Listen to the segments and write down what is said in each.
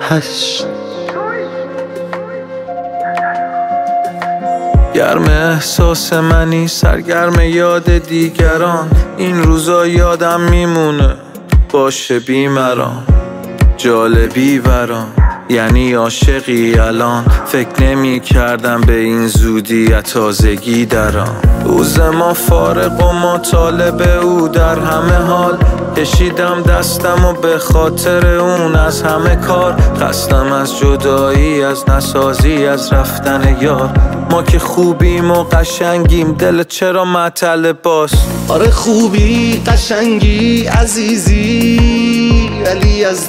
8 گرم احساس منی، سرگرم یاد دیگران. این روزا یادم میمونه باشه بیمران، جالبی برام یعنی عاشقی الان. فکر نمی کردم به این زودی تازگی درام. روز ما فارغ و ما طالب او در همه حال. کشیدم دستم و به خاطر اون از همه کار. خستم از جدایی، از نسازی، از رفتن یار. ما که خوبیم و قشنگیم، دلت چرا معطل باز؟ آره خوبی قشنگی عزیزی، ولی از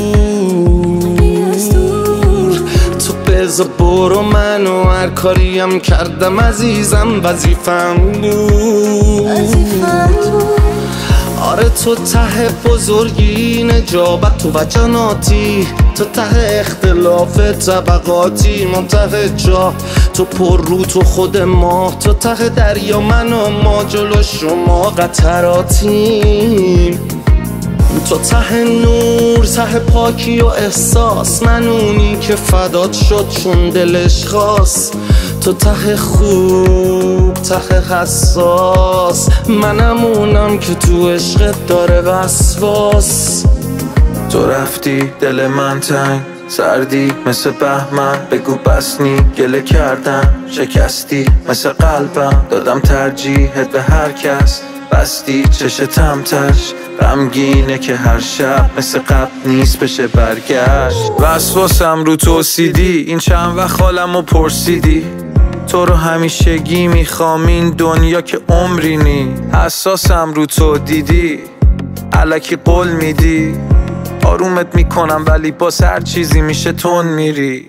دور تو بذار برو، منو هر کاریم کردم عزیزم وظیفم بود. آره تو ته بزرگی، نجابت و جناتی، تو ته اختلاف طبقاتی، من ته جا تو پر رو تو خود ما، تو ته دریا من و ما جلو شما قطراتیم. تو ته نور، ته پاکی و احساس، من اونی که فدات شد چون دلش خواست. تو ته خوب، ته حساس، منم اونم که تو عشقت داره وسواس. تو رفتی دل من تنگ، سردی مثل بهمن. بگو بسنی گله کردم، شکستی مثل قلبم. دادم ترجیحت به هر کس، بستی چشتم تش. غمگینه که هر شب مثل قبل نیست بشه برگشت. وسواسم رو توسیدی، این چند وقت حالمو پرسیدی. تو رو همیشگی میخوام، این دنیا که عمری نی. حساسم رو تو دیدی، الکی قول میدی. آرومت میکنم ولی باز هر چیزی میشه تون میری.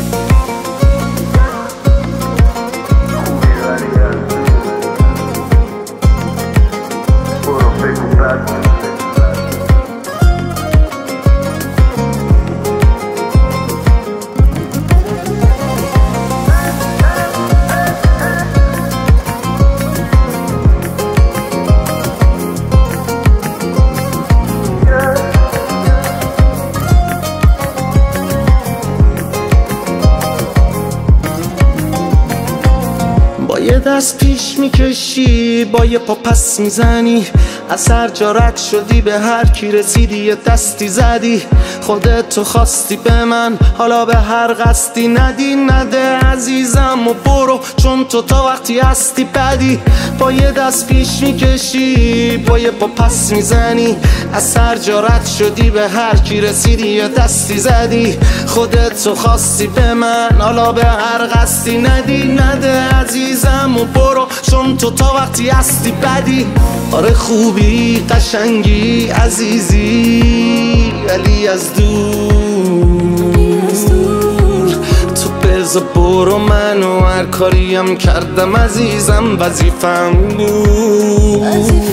با یه دست پیش میکشی، با یه پا پس میزنی. از هر جا رد شدی به هر کی رسیدی یه دستی زدی. خودت تو خواستی به من، حالا به هر قصدی ندی. نده عزیزم و برو، چون تو تا وقتی هستی بدی. با یه دست پیش میکشی، با یه پا پس میزنی. از هر جا رد شدی به هر کی رسیدی یه دستی زدی. خودت تو خواستی به من، حالا به هر قصدی ندی. نده عزیزم و برو، چون تو تا وقتی هستی بدی. آره خوبی قشنگی عزیزی، ولی از دور تو بذار برو، منو هر کاریم کردم عزیزم وظیفم بود.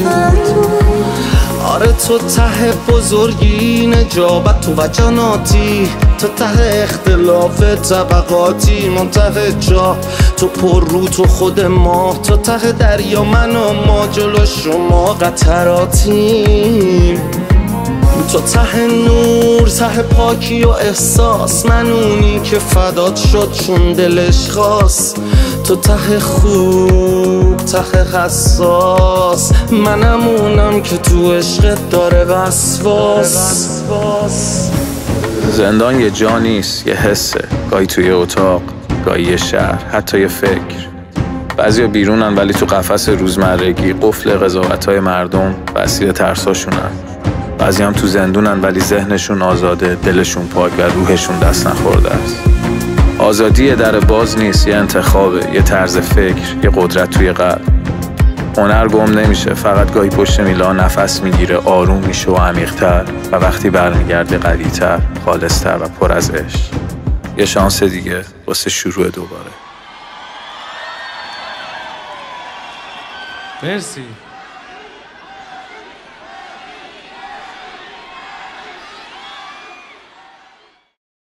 آره تو ته بزرگی، نجابت و جناتی، تو ته اختلاف طبقاتی، من ته جا تو پر رو تو خود ما، تو ته دریا من و ما جلو شما قطراتیم. تو ته نور، ته پاکی و احساس، من اونی که فدات شد چون دلش خواست. تو ته خوب، ته حساس، منم اونم که تو عشقت داره وسواس. زندان یه جا نیست، یه حسه. گاهی توی اتاق، گاهی یه شهر، حتی یه فکر. بعضیا بیرونن ولی تو قفس روزمرگی، قفل قضاوت‌های مردم وسیله ترساشونن. بعضی هم تو زندونن ولی ذهنشون آزاده، دلشون پاک و روحشون دست نخورده است. آزادی یه در باز نیست، یه انتخابه، یه طرز فکر، یه قدرت توی قلب. هنر گم نمیشه، فقط گاهی پشت میلا نفس میگیره، آروم میشه و عمیق‌تر، و وقتی برمیگرده قوی‌تر، خالص‌تر و پر از عشق. یه شانس دیگه واسه شروع دوباره. مرسی.